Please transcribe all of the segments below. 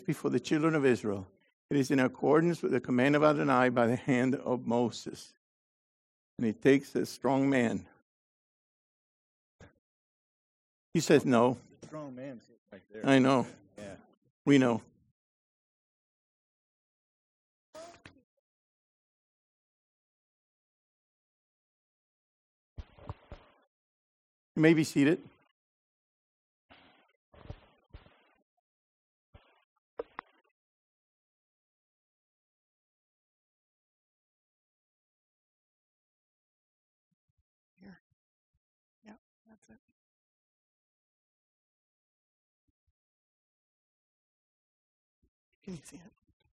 before the children of Israel. It is in accordance with the command of Adonai by the hand of Moses. And he takes a strong man. He says no. Strong man right there. I know. Yeah. We know. You may be seated. Here. Yep, that's it. Can you see it?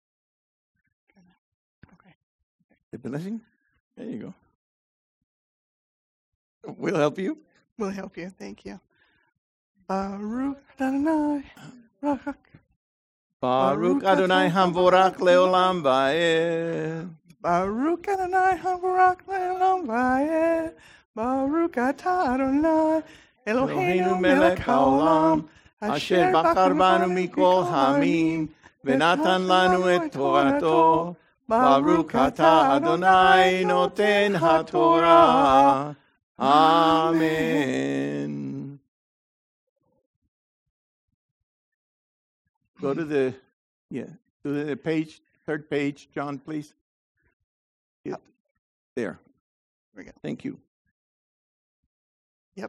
Okay. The blessing? There you go. We'll help you. We'll help you. Thank you. Baruch Adonai, Baruch Adonai Hamvorak Leolam Va'ed. Baruch Adonai Hamvorak Leolam Va'ed. Baruch Atah Adonai Eloheinu Melech Haolam Asher Bachar Banu Mikol Hamim Venatan Lanu Et Torato. Baruch Atah Adonai Noten HaTorah. Amen. Go to the page, third page, John, please. Yep. There. There we go. Thank you. Yep.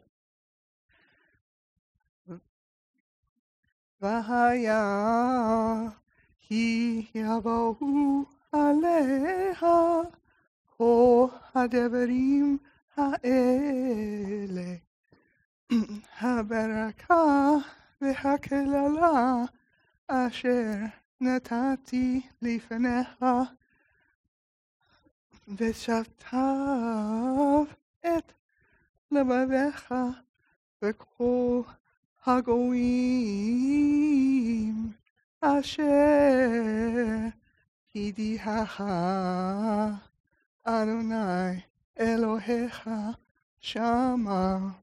Vahaya hi yavahu aleha ho hadevarim ha'ele habaraka v'hakelala asher natati lifnecha v'shavtav et levavecha v'kol hagoyim asher hidihacha Adonai Elohecha Shama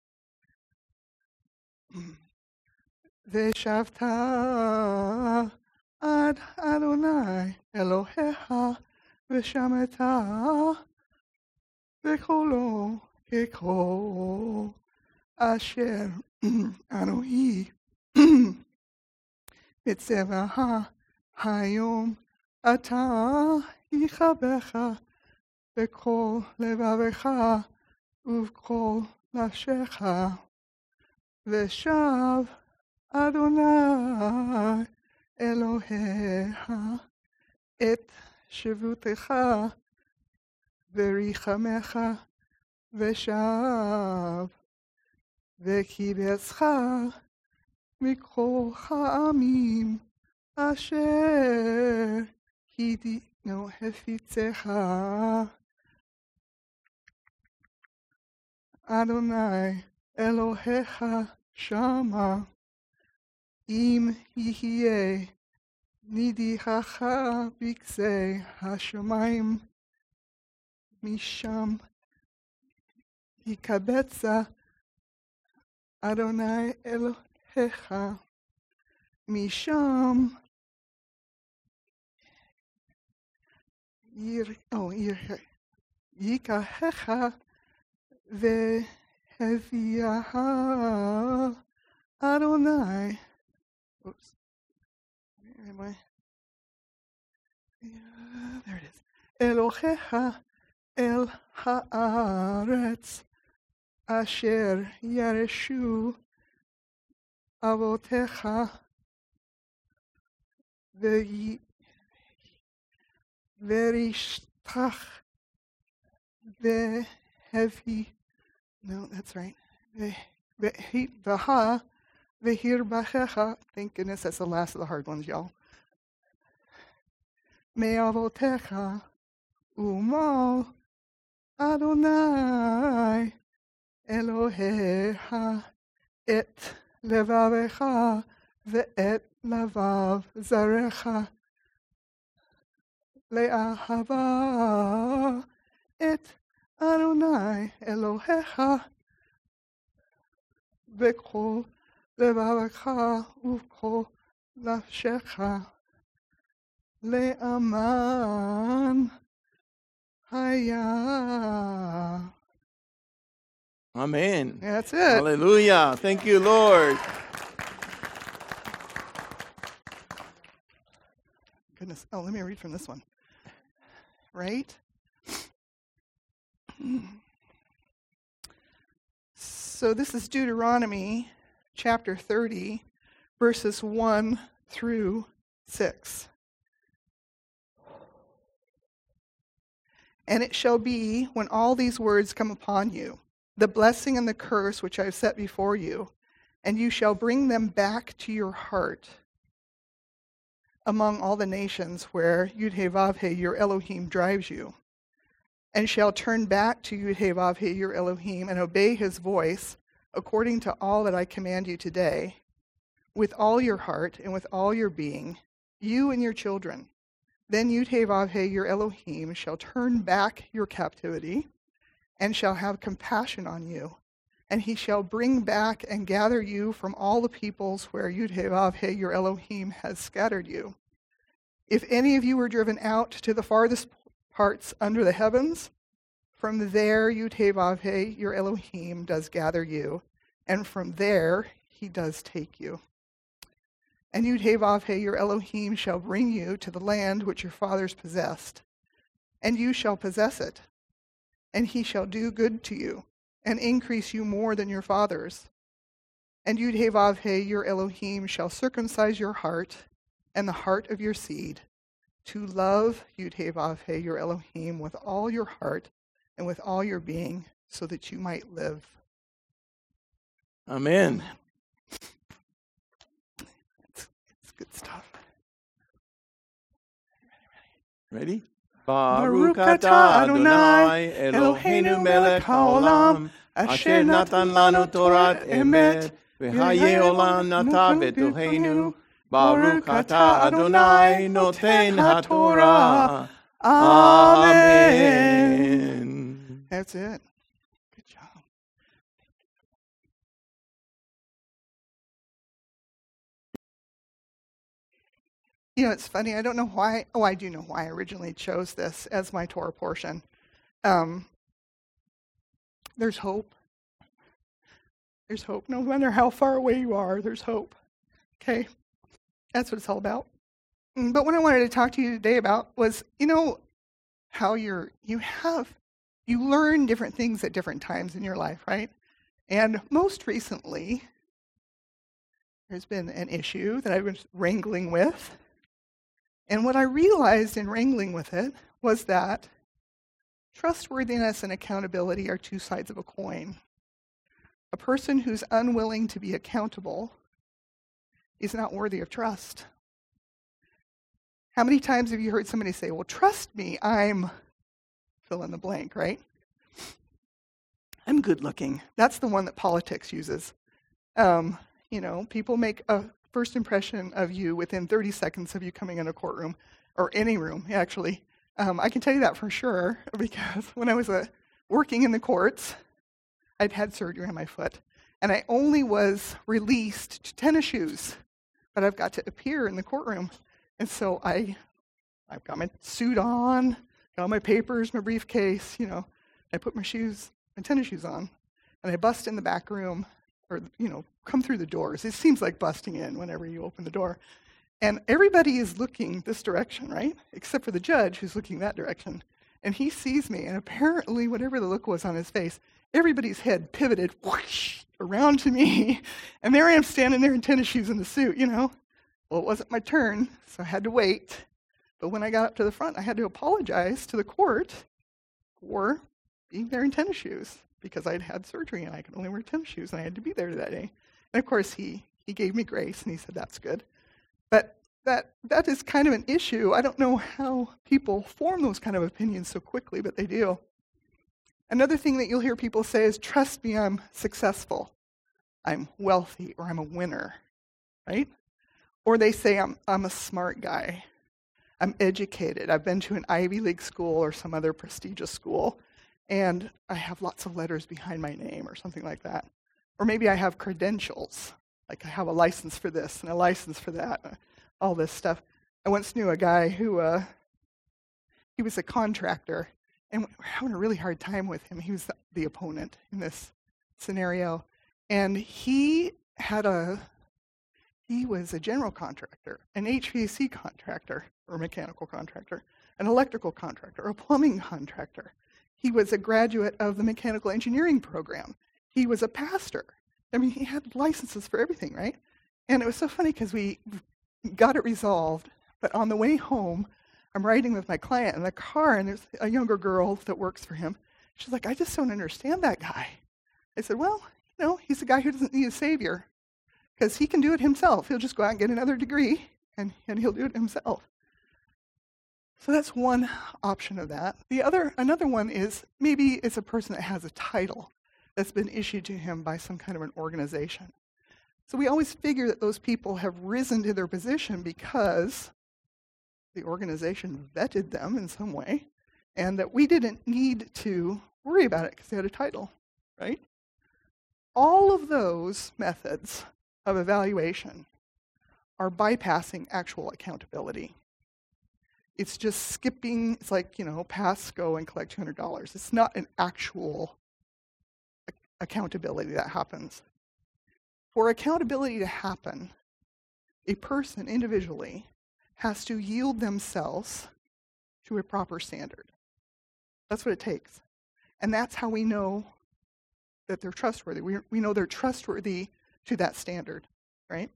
Veshavta ad Adonai Elohecha Veshameta Vekolo Kekol Asher Anohi Mitzevaha Hayom Ata Yichabecha V'kol levavecha uv'kol nafshecha v'shav Adonai Elohecha et shevutecha v'richamecha v'shav v'kibescha mikol ha'amim asher hefitzecha Adonai Elohecha Shama Im Yihye Nidichacha Bikse Hashamayim Misham Yikabetza Adonai Elohecha Misham Yikahecha Veheviaha Adonai. Oops. Where am I? There it is. Elohecha El Haaretz Asher Yareshu Avotecha Verishtach Vehevi. No, that's right. Vaha Vehir Bachecha. Thank goodness that's the last of the hard ones, y'all. Me'avotecha Umal Adonai Elohecha Et Levavecha Ve'et Lavav Zarecha Le'ahava Et Adonai Elohecha V'kol Levavecha Uv'kol nafshecha le'aman haya. Amen. That's it. Hallelujah. Thank you, Lord. Goodness. Oh, let me read from this one. Right? So this is Deuteronomy chapter 30, verses 1 through 6. And it shall be, when all these words come upon you, the blessing and the curse which I have set before you, and you shall bring them back to your heart among all the nations where Yud-Heh-Vav-Heh, your Elohim, drives you, and shall turn back to Yud-Heh-Vav-Heh, your Elohim, and obey his voice according to all that I command you today, with all your heart and with all your being, you and your children. Then Yud-Heh-Vav-Heh, your Elohim, shall turn back your captivity, and shall have compassion on you. And he shall bring back and gather you from all the peoples where Yud-Heh-Vav-Heh, your Elohim, has scattered you. If any of you were driven out to the farthest parts under the heavens, from there Yud-Heh-Vav-Heh, your Elohim, does gather you, and from there he does take you. And Yud-Heh-Vav-Heh, your Elohim, shall bring you to the land which your fathers possessed, and you shall possess it. And he shall do good to you, and increase you more than your fathers. And Yud-Heh-Vav-Heh, your Elohim, shall circumcise your heart and the heart of your seed, to love Yud-Heh-Vav-Heh, your Elohim, with all your heart and with all your being, so that you might live. Amen. It's good stuff. Ready? Baruch atah Adonai, Eloheinu melech haolam, asher natan lanu Torat emet, v'hayeh olam nata betohenu. Baruch atah Adonai noten haTorah. Amen. That's it. Good job. You know, it's funny. I don't know why. Oh, I do know why I originally chose this as my Torah portion. There's hope. There's hope. No matter how far away you are, there's hope. Okay? That's what it's all about. But what I wanted to talk to you today about was, you know, how you learn different things at different times in your life, right? And most recently, there's been an issue that I was wrangling with. And what I realized in wrangling with it was that trustworthiness and accountability are two sides of a coin. A person who's unwilling to be accountable is not worthy of trust. How many times have you heard somebody say, well, trust me, I'm fill in the blank, right? I'm good looking. That's the one that politics uses. You know, people make a first impression of you within 30 seconds of you coming in a courtroom, or any room, actually. I can tell you that for sure, because when I was working in the courts, I'd had surgery on my foot, and I only was released to tennis shoes, but I've got to appear in the courtroom. And so I've got my suit on, got all my papers, my briefcase, you know. I put my tennis shoes on, and I bust in the back room, or, you know, come through the doors. It seems like busting in whenever you open the door. And everybody is looking this direction, right? Except for the judge, who's looking that direction. And he sees me, and apparently, whatever the look was on his face, everybody's head pivoted whoosh, around to me. And there I am standing there in tennis shoes in the suit, you know. Well, it wasn't my turn, so I had to wait. But when I got up to the front, I had to apologize to the court for being there in tennis shoes, because I'd had surgery and I could only wear tennis shoes, and I had to be there that day. And of course, he gave me grace, and he said, that's good. But that is kind of an issue. I don't know how people form those kind of opinions so quickly, but they do. Another thing that you'll hear people say is, trust me, I'm successful. I'm wealthy, or I'm a winner, right? Or they say, I'm a smart guy. I'm educated. I've been to an Ivy League school or some other prestigious school, and I have lots of letters behind my name or something like that. Or maybe I have credentials, like I have a license for this and a license for that. all this stuff. I once knew a guy who he was a contractor, and we're having a really hard time with him. He was the opponent in this scenario, and he was a general contractor, an HVAC contractor, or a mechanical contractor, an electrical contractor, or a plumbing contractor. He was a graduate of the mechanical engineering program. He was a pastor. I mean, he had licenses for everything, right? And it was so funny because we got it resolved, but on the way home, I'm riding with my client in the car, and there's a younger girl that works for him. She's like, I just don't understand that guy. I said, well, he's a guy who doesn't need a savior because he can do it himself. He'll just go out and get another degree, and he'll do it himself. So that's one option of that. Another one is maybe it's a person that has a title that's been issued to him by some kind of an organization. So we always figure that those people have risen to their position because the organization vetted them in some way, and that we didn't need to worry about it because they had a title, right? All of those methods of evaluation are bypassing actual accountability. It's just skipping, it's like, pass, go, and collect $200. It's not an actual accountability that happens. For accountability to happen, a person individually has to yield themselves to a proper standard. That's what it takes. And that's how we know that they're trustworthy. We know they're trustworthy to that standard, right?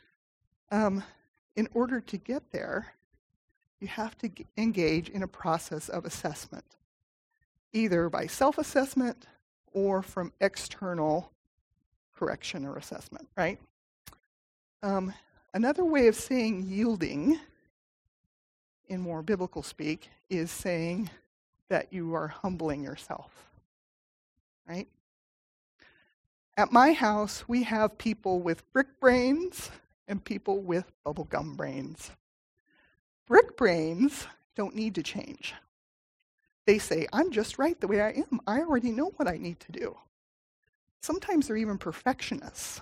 In order to get there, you have to engage in a process of assessment, either by self-assessment or from external correction or assessment, right? Another way of saying yielding, in more biblical speak, is saying that you are humbling yourself, right? At my house, we have people with brick brains and people with bubblegum brains. Brick brains don't need to change. They say, I'm just right the way I am. I already know what I need to do. Sometimes they're even perfectionists.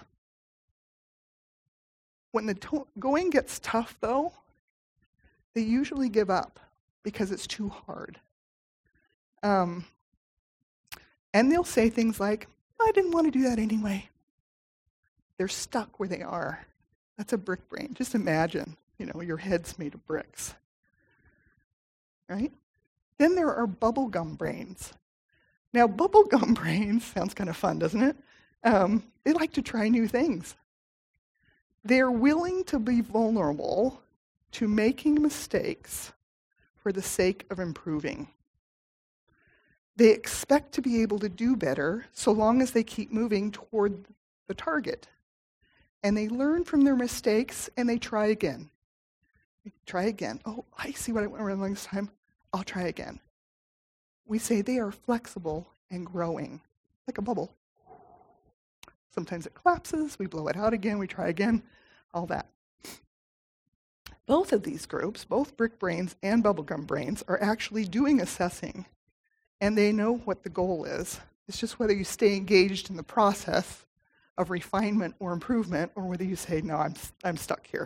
When the going gets tough, though, they usually give up because it's too hard. And they'll say things like, I didn't want to do that anyway. They're stuck where they are. That's a brick brain. Just imagine, your head's made of bricks. Right? Then there are bubblegum brains. Now, bubblegum brains sounds kind of fun, doesn't it? They like to try new things. They're willing to be vulnerable to making mistakes for the sake of improving. They expect to be able to do better so long as they keep moving toward the target. And they learn from their mistakes and they try again. Try again. Oh, I see what I went wrong last time. I'll try again. We say they are flexible and growing, like a bubble. Sometimes it collapses, we blow it out again, we try again, all that. Both of these groups, both brick brains and bubblegum brains, are actually doing assessing, and they know what the goal is. It's just whether you stay engaged in the process of refinement or improvement, or whether you say, no, I'm stuck here.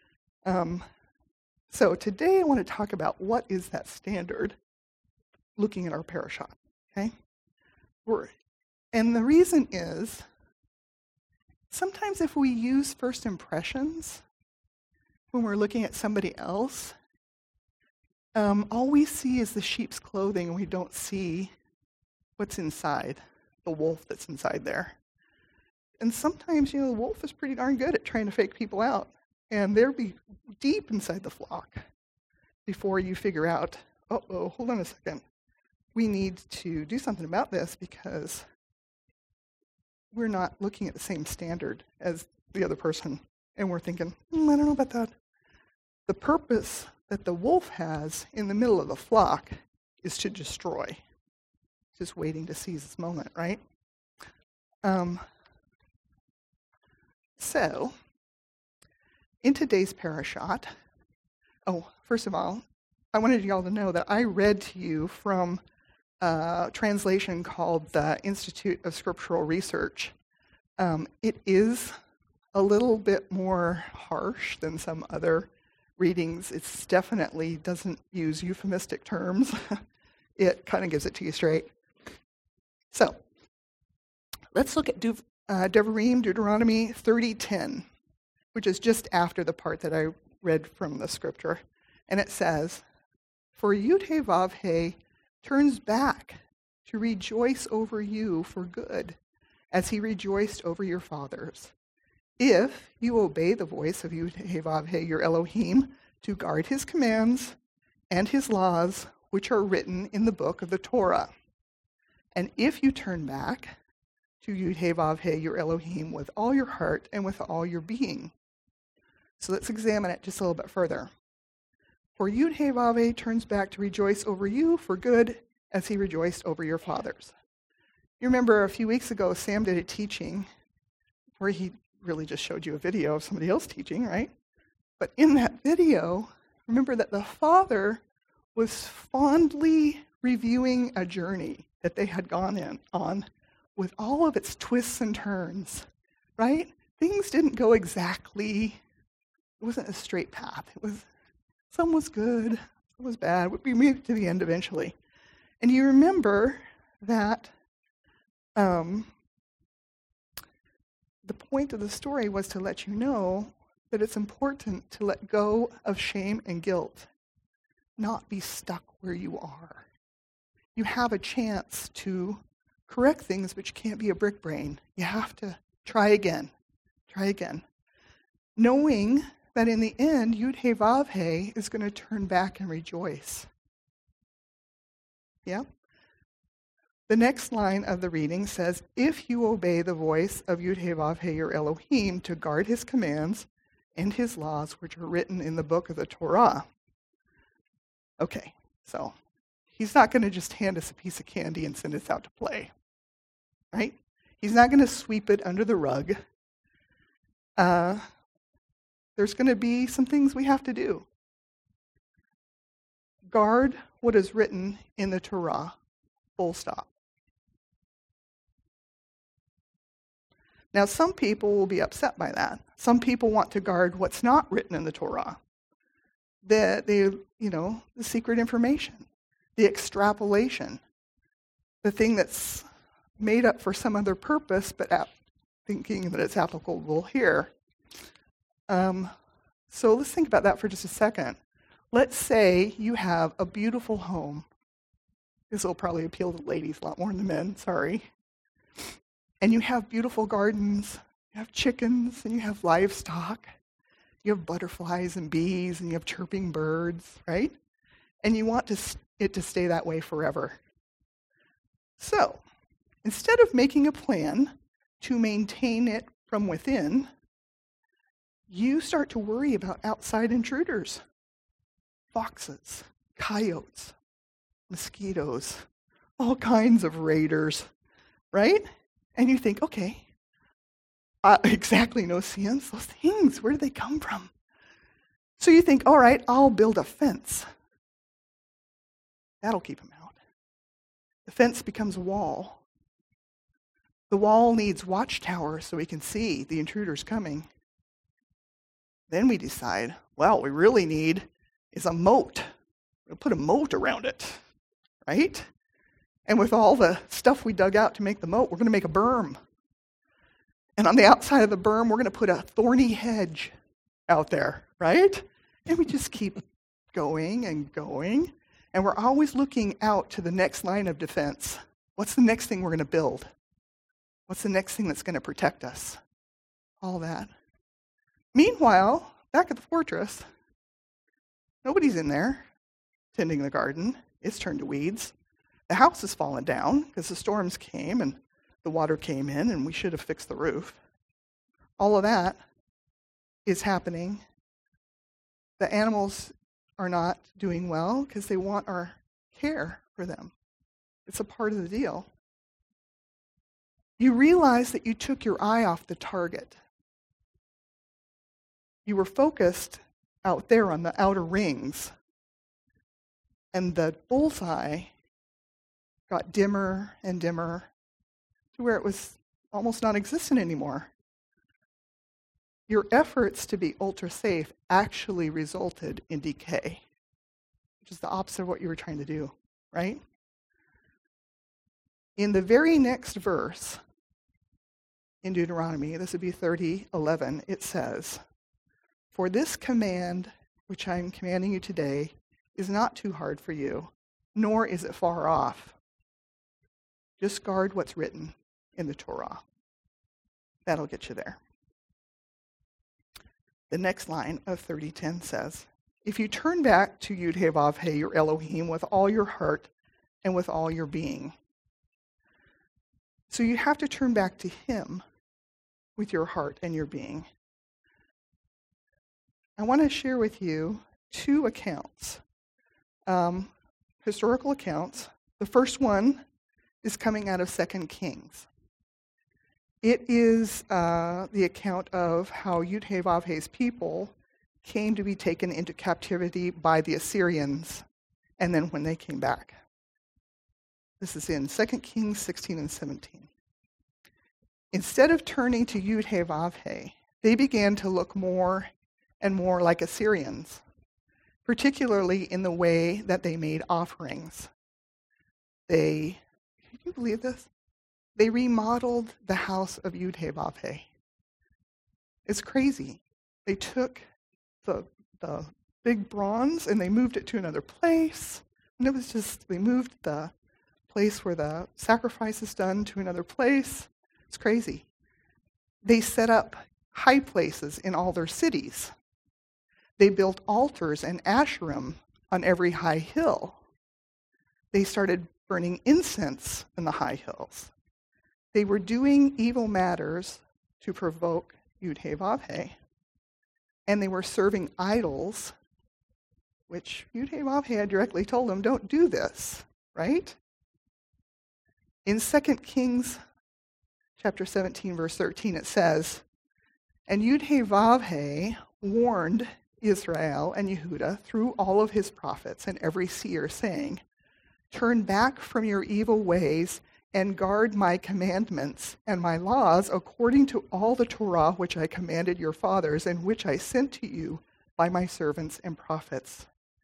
So today I want to talk about what is that standard, looking at our parashot, okay? And the reason is, sometimes if we use first impressions when we're looking at somebody else, all we see is the sheep's clothing and we don't see what's inside, the wolf that's inside there. And sometimes, the wolf is pretty darn good at trying to fake people out. And they'll be deep inside the flock before you figure out, hold on a second. We need to do something about this because we're not looking at the same standard as the other person. And we're thinking, I don't know about that. The purpose that the wolf has in the middle of the flock is to destroy. Just waiting to seize this moment, right? So, in today's parashot, first of all, I wanted you all to know that I read to you from a translation called the Institute of Scriptural Research. It is a little bit more harsh than some other readings, it definitely doesn't use euphemistic terms. It kind of gives it to you straight. So, let's look at Devarim, Deuteronomy 30:10, which is just after the part that I read from the scripture. And it says, "For Yud-Heh-Vav-Heh turns back to rejoice over you for good, as he rejoiced over your fathers. If you obey the voice of Yud-Heh-Vav-Heh, your Elohim, to guard his commands and his laws, which are written in the book of the Torah. And if you turn back to Yud-Heh-Vav-Heh, your Elohim, with all your heart and with all your being." So let's examine it just a little bit further. "For Yud-Heh-Vav-Heh turns back to rejoice over you for good, as he rejoiced over your fathers." You remember a few weeks ago, Sam did a teaching where he really just showed you a video of somebody else teaching, right? But in that video, remember that the father was fondly reviewing a journey that they had gone on with all of its twists and turns, right? Things didn't go exactly, it wasn't a straight path. Some was good, some was bad. We made it to the end eventually. And you remember that the point of the story was to let you know that it's important to let go of shame and guilt, not be stuck where you are. You have a chance to correct things, but you can't be a brick brain. You have to try again, knowing that in the end, Yud-Heh-Vav-Heh is going to turn back and rejoice. Yeah? The next line of the reading says, "If you obey the voice of Yud-Heh-Vav-Heh, your Elohim, to guard his commands and his laws, which are written in the book of the Torah." Okay, so he's not going to just hand us a piece of candy and send us out to play, right? He's not going to sweep it under the rug. There's going to be some things we have to do. Guard what is written in the Torah, full stop. Now, some people will be upset by that. Some people want to guard what's not written in the Torah. The secret information, the extrapolation, the thing that's made up for some other purpose, but thinking that it's applicable here. So let's think about that for just a second. Let's say you have a beautiful home. This will probably appeal to ladies a lot more than men, sorry. And you have beautiful gardens, you have chickens, and you have livestock. You have butterflies and bees, and you have chirping birds, right? And you want it to stay that way forever. So, instead of making a plan to maintain it from within, you start to worry about outside intruders. Foxes, coyotes, mosquitoes, all kinds of raiders, right? And you think, okay, exactly, no sense. Those things, where do they come from? So you think, all right, I'll build a fence. That'll keep them out. The fence becomes a wall. The wall needs watchtowers so we can see the intruders coming. Then we decide, well, what we really need is a moat. We'll put a moat around it, right? And with all the stuff we dug out to make the moat, we're going to make a berm. And on the outside of the berm, we're going to put a thorny hedge out there, right? And we just keep going and going. And we're always looking out to the next line of defense. What's the next thing we're going to build? What's the next thing that's going to protect us? All that. Meanwhile, back at the fortress, nobody's in there tending the garden. It's turned to weeds. The house has fallen down because the storms came and the water came in and we should have fixed the roof. All of that is happening. The animals are not doing well because they want our care for them. It's a part of the deal. You realize that you took your eye off the target. You were focused out there on the outer rings, and the bullseye got dimmer and dimmer to where it was almost non-existent anymore. your efforts to be ultra safe actually resulted in decay, which is the opposite of what you were trying to do, right? In the very next verse in Deuteronomy, this would be 30:11, it says, "For this command which I am commanding you today is not too hard for you, nor is it far off. Just guard what's written in the Torah." That'll get you there. The next line of 30:10 says, "If you turn back to Yud-Heh-Vav-Heh, your Elohim, with all your heart and with all your being." So you have to turn back to him with your heart and your being. I want to share with you two accounts, historical accounts. The first one is coming out of 2 Kings. It is the account of how Yud-Heh-Vav-Heh's people came to be taken into captivity by the Assyrians, and then when they came back. This is in 2 Kings 16 and 17. Instead of turning to Yud-Heh-Vav-Heh, they began to look more and more like Assyrians, particularly in the way that they made offerings. Can you believe this? They remodeled the house of Yud-Heh-Vav-Heh. It's crazy. They took the big bronze and they moved it to another place. And it was just, they moved the place where the sacrifice is done to another place. It's crazy. They set up high places in all their cities. They built altars and Asherim on every high hill. They started burning incense in the high hills. They were doing evil matters to provoke Yud-Heh-Vav-Heh. And they were serving idols, which Yud-Heh-Vav-Heh had directly told them, don't do this, right? In 2 Kings chapter 17, verse 13, it says, "And Yud-Heh-Vav-Heh warned Israel and Yehuda through all of his prophets and every seer, saying, 'Turn back from your evil ways and guard my commandments and my laws according to all the Torah which I commanded your fathers and which I sent to you by my servants and prophets.'"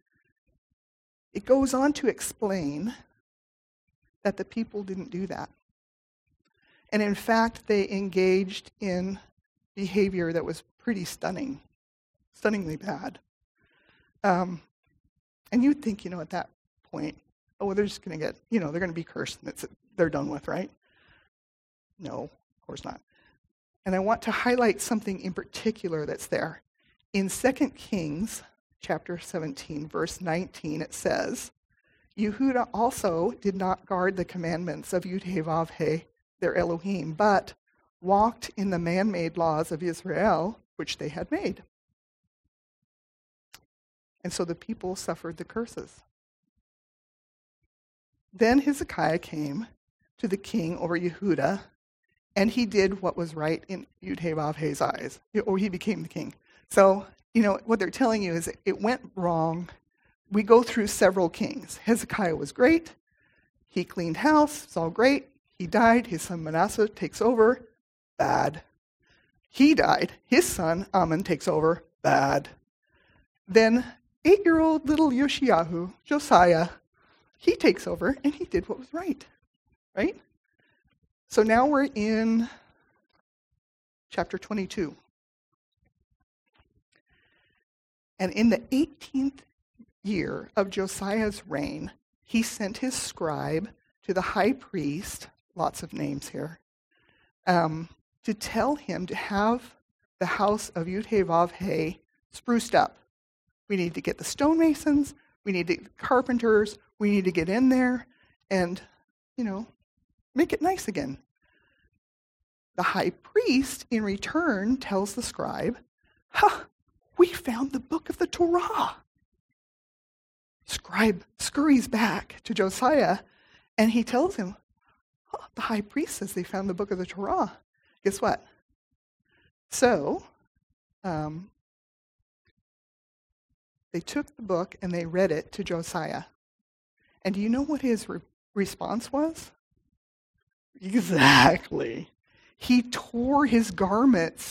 It goes on to explain that the people didn't do that. And in fact, they engaged in behavior that was pretty stunningly bad. And you'd think, at that point, oh, well, they're just going to get, they're going to be cursed and they're done with, right? No, of course not. And I want to highlight something in particular that's there. In 2 Kings chapter 17, verse 19, it says, "Yehuda also did not guard the commandments of Yud-Heh-Vav-Heh, their Elohim, but walked in the man-made laws of Israel, which they had made." And so the people suffered the curses. Then Hezekiah came to the king over Yehuda, and he did what was right in Yud-Heh-Vav-Heh's eyes, or he became the king. So, what they're telling you is it went wrong. We go through several kings. Hezekiah was great. He cleaned house. It's all great. He died. His son Manasseh takes over. Bad. He died. His son Amon takes over. Bad. Then 8-year-old little Yoshiyahu, Josiah, he takes over, and he did what was right. Right? So now we're in chapter 22. And in the 18th year of Josiah's reign, he sent his scribe to the high priest, lots of names here, to tell him to have the house of Yud-Heh-Vav-Heh spruced up. We need to get the stonemasons, we need the carpenters, we need to get in there and, make it nice again. The high priest, in return, tells the scribe, we found the book of the Torah. Scribe scurries back to Josiah, and he tells him, the high priest says they found the book of the Torah. Guess what? So, they took the book and they read it to Josiah. And do you know what his response was? Exactly. He tore his garments.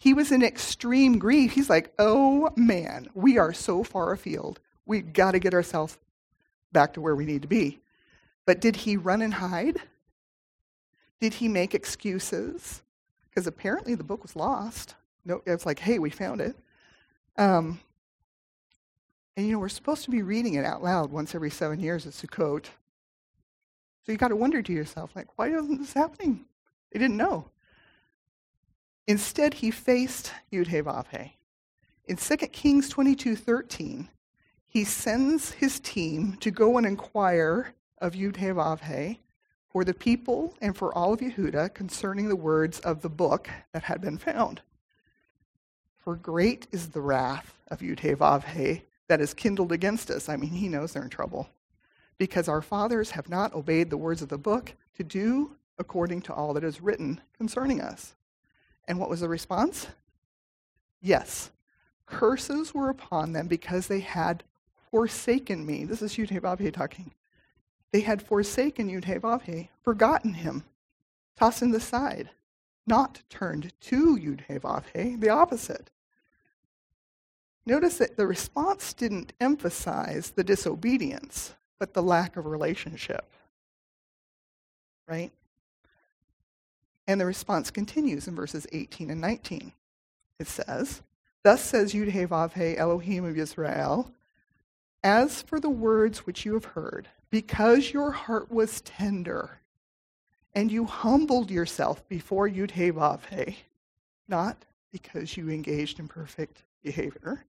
He was in extreme grief. He's like, oh man, we are so far afield. We've got to get ourselves back to where we need to be. But did he run and hide? Did he make excuses? Because apparently the book was lost. No, it's like, hey, we found it. And we're supposed to be reading it out loud once every 7 years at Sukkot. So you got to wonder to yourself, like, why isn't this happening? They didn't know. Instead, he faced Yud-Heh-Vav-Heh. In 2 Kings 22:13, he sends his team to go and inquire of Yud-Heh-Vav-Heh for the people and for all of Yehuda concerning the words of the book that had been found. For great is the wrath of Yud-Heh-Vav-Heh that is kindled against us. I mean, he knows they're in trouble. Because our fathers have not obeyed the words of the book to do according to all that is written concerning us. And what was the response? Yes, curses were upon them because they had forsaken me. This is Yud-Heh-Vav-Heh talking. They had forsaken Yud-Heh-Vav-Heh, forgotten him, tossed him aside, not turned to Yud-Heh-Vav-Heh, the opposite. Notice that the response didn't emphasize the disobedience, but the lack of relationship. Right? And the response continues in verses 18 and 19. It says, "Thus says Yud-Heh-Vav-Heh, Elohim of Israel, as for the words which you have heard, because your heart was tender, and you humbled yourself before Yud-Heh-Vav-Heh, not because you engaged in perfect behavior,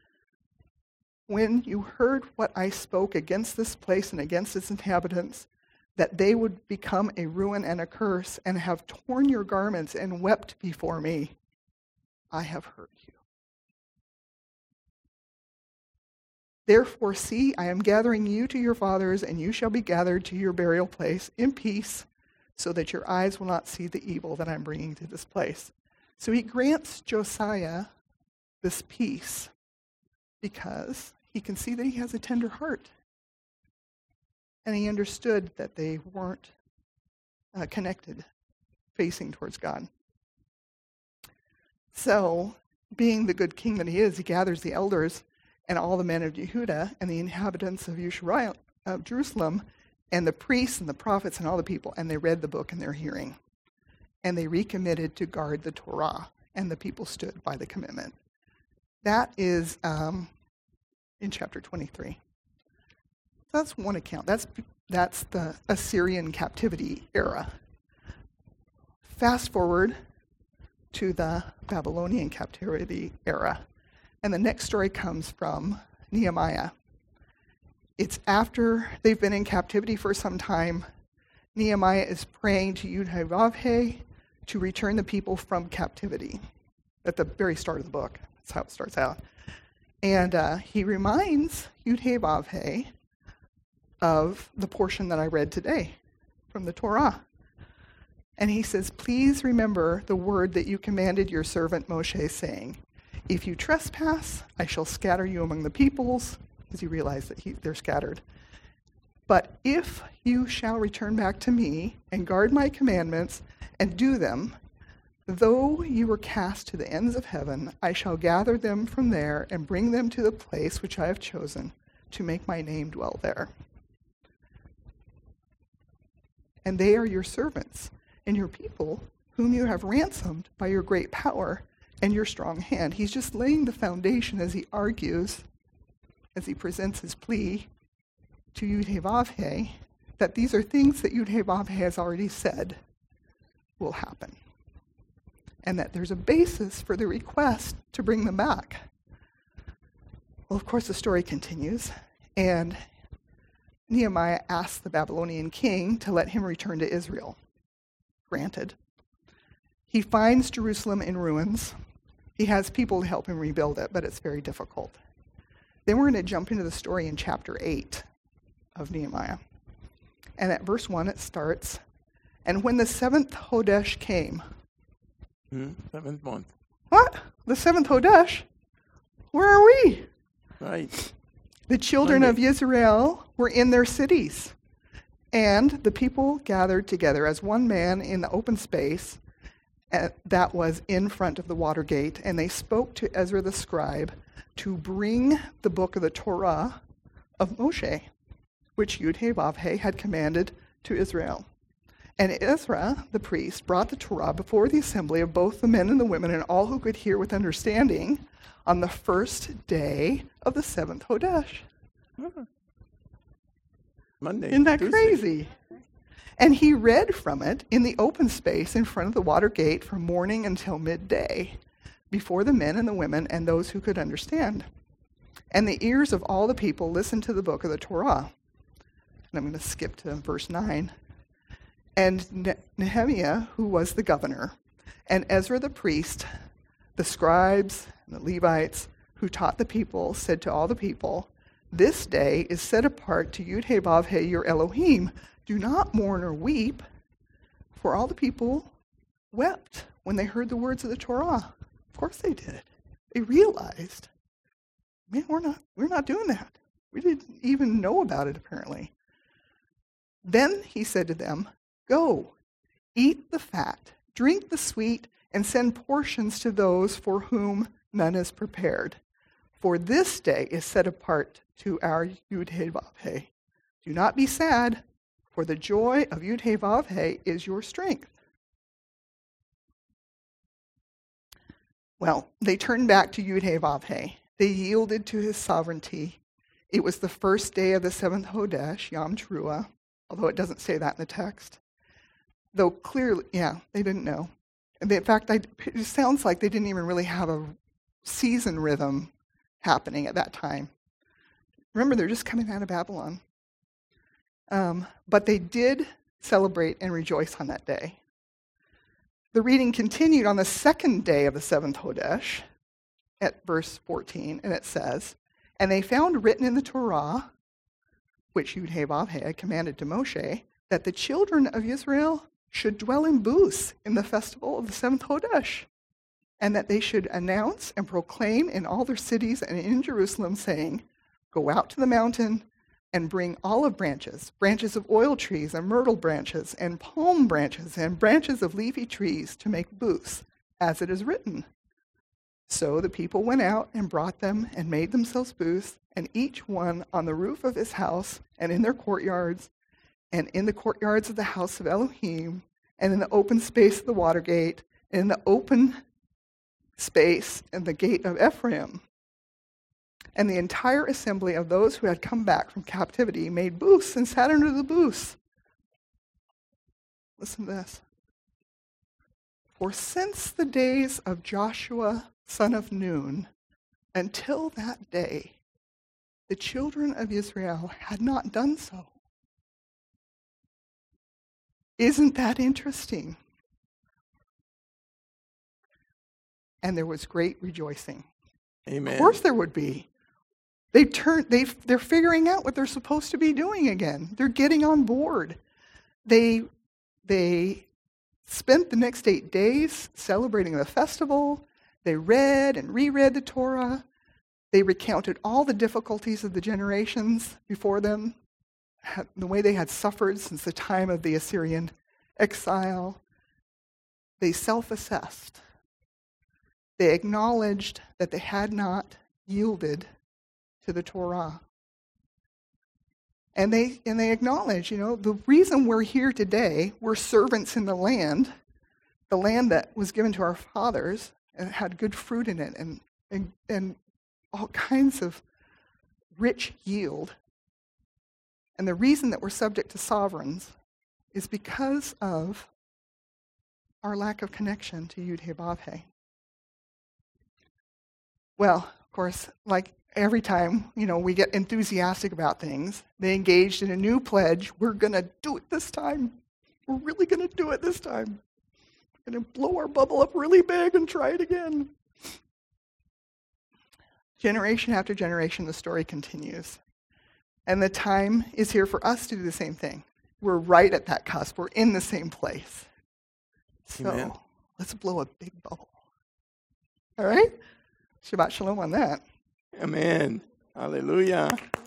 when you heard what I spoke against this place and against its inhabitants, that they would become a ruin and a curse, and have torn your garments and wept before me, I have heard you. Therefore, see, I am gathering you to your fathers, and you shall be gathered to your burial place in peace, so that your eyes will not see the evil that I'm bringing to this place." So he grants Josiah this peace because he can see that he has a tender heart. And he understood that they weren't connected, facing towards God. So, being the good king that he is, he gathers the elders and all the men of Yehuda and the inhabitants of Jerusalem and the priests and the prophets and all the people, and they read the book in their hearing. And they recommitted to guard the Torah, and the people stood by the commitment. That is in chapter 23. That's one account. That's the Assyrian captivity era. Fast forward to the Babylonian captivity era. And the next story comes from Nehemiah. It's after they've been in captivity for some time. Nehemiah is praying to Yud-Heh-Vav-Heh to return the people from captivity. At the very start of the book. That's how it starts out. And he reminds Yud-Heh-Vav-Heh of the portion that I read today from the Torah. And he says, "Please remember the word that you commanded your servant Moshe, saying, if you trespass, I shall scatter you among the peoples," because you realize that they're scattered. "But if you shall return back to me and guard my commandments and do them, though you were cast to the ends of heaven, I shall gather them from there and bring them to the place which I have chosen to make my name dwell there. And they are your servants and your people, whom you have ransomed by your great power and your strong hand." He's just laying the foundation as he argues, as he presents his plea to Yud-Heh-Vav-Heh, that these are things that Yud-Heh-Vav-Heh has already said will happen. And that there's a basis for the request to bring them back. Well, of course, the story continues, and Nehemiah asks the Babylonian king to let him return to Israel. Granted. He finds Jerusalem in ruins. He has people to help him rebuild it, but it's very difficult. Then we're going to jump into the story in chapter 8 of Nehemiah. And at verse 1 it starts, "And when the 7th Hodesh came..." 7th month. What? The 7th Hodesh? Where are we? Right. "The children of Israel were in their cities, and the people gathered together as one man in the open space, that was in front of the water gate, and they spoke to Ezra the scribe to bring the book of the Torah of Moshe, which Yud-Heh-Vav-Heh had commanded to Israel. And Ezra, the priest, brought the Torah before the assembly of both the men and the women and all who could hear with understanding on the first day of the 7th Hodesh. Monday. Isn't that Tuesday. crazy? And he read from it in the open space in front of the water gate from morning until midday, before the men and the women and those who could understand. And the ears of all the people listened to the book of the Torah. And I'm going to skip to verse 9. And Nehemiah, who was the governor, and Ezra the priest, the scribes and the Levites who taught the people, said to all the people, "This day is set apart to Yud-Heh-Vav-Heh, your Elohim. Do not mourn or weep." For all the people wept when they heard the words of the Torah. Of course they did. They realized, man, we're not doing that. We didn't even know about it, apparently. Then he said to them, "Go, eat the fat, drink the sweet, and send portions to those for whom none is prepared. For this day is set apart to our Yud-Heh-Vav-Heh. Do not be sad, for the joy of Yud-Heh-Vav-Heh is your strength." Well, they turned back to Yud-Heh-Vav-Heh. They yielded to his sovereignty. It was the first day of the 7th Hodesh, Yom Teruah, although it doesn't say that in the text. Though clearly, they didn't know. And in fact, it sounds like they didn't even really have a season rhythm happening at that time. Remember, they're just coming out of Babylon. But they did celebrate and rejoice on that day. The reading continued on the second day of the 7th Hodesh at verse 14, and it says, "And they found written in the Torah, which Yud-Heh-Vav-Heh had commanded to Moshe, that the children of Israel should dwell in booths in the festival of the 7th Hodesh, and that they should announce and proclaim in all their cities and in Jerusalem, saying, 'Go out to the mountain and bring olive branches, branches of oil trees and myrtle branches, and palm branches, and branches of leafy trees to make booths, as it is written.' So the people went out and brought them and made themselves booths, and each one on the roof of his house, and in their courtyards, and in the courtyards of the house of Elohim, and in the open space of the water gate, and in the open space in the gate of Ephraim. And the entire assembly of those who had come back from captivity made booths and sat under the booths." Listen to this. "For since the days of Joshua, son of Nun, until that day, the children of Israel had not done so." Isn't that interesting? "And there was great rejoicing." Amen. Of course there would be. They're figuring out what they're supposed to be doing again. They're getting on board. They spent the next 8 days celebrating the festival. They read and reread the Torah. They recounted all the difficulties of the generations before them, the way they had suffered since the time of the Assyrian exile. They self-assessed. They acknowledged that they had not yielded to the Torah. And they acknowledge, the reason we're here today, we're servants in the land that was given to our fathers and had good fruit in it and all kinds of rich yield. And the reason that we're subject to sovereigns is because of our lack of connection to Yud-Heh-Vav-Heh. Well, of course, like every time, we get enthusiastic about things, they engaged in a new pledge. We're going to do it this time. We're really going to do it this time. We're going to blow our bubble up really big and try it again. Generation after generation, the story continues. And the time is here for us to do the same thing. We're right at that cusp. We're in the same place. So Amen. Let's blow a big bubble. All right? Shabbat shalom on that. Amen. Hallelujah.